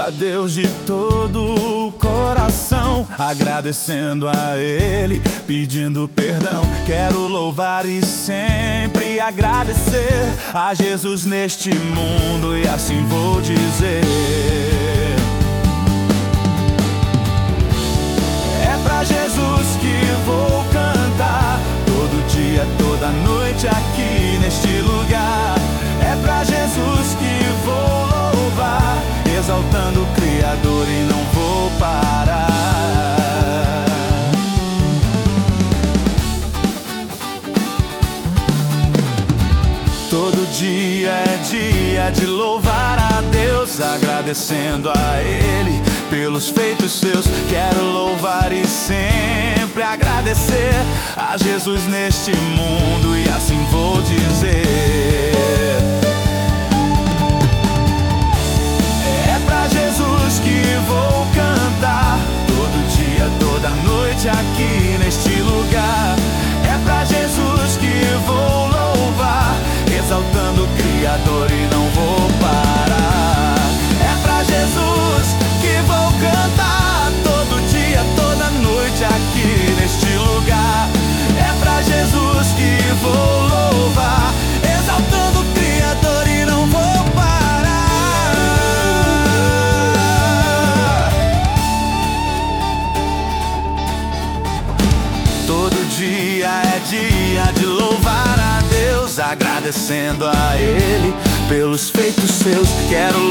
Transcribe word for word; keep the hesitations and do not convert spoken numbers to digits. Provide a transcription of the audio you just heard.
a Deus de todo o coração, agradecendo a Ele, pedindo perdão. Quero louvar e sempre agradecer a Jesus neste mundo, e assim vou dizer: é pra Jesus que vou cantar, todo dia, toda noite aqui neste lugar. É pra Jesus que vou louvar, exaltando o Criador, e não vou parar. Todo dia é dia de louvar a Deus, agradecendo a Ele pelos feitos seus. Quero louvar e sempre agradecer a Jesus neste mundo, e assim vou dizer: é pra Jesus que vou cantar, todo dia, toda noite aqui neste lugar. É pra Jesus que vou louvar, exaltando o Criador, e não vou parar. É pra Jesus que vou cantar, todo dia, toda noite aqui neste lugar. É pra Jesus que vou louvar, exaltando o Criador, e não vou parar. Todo dia é dia de louvar a Deus, agradecendo a Ele pelos feitos seus. Quero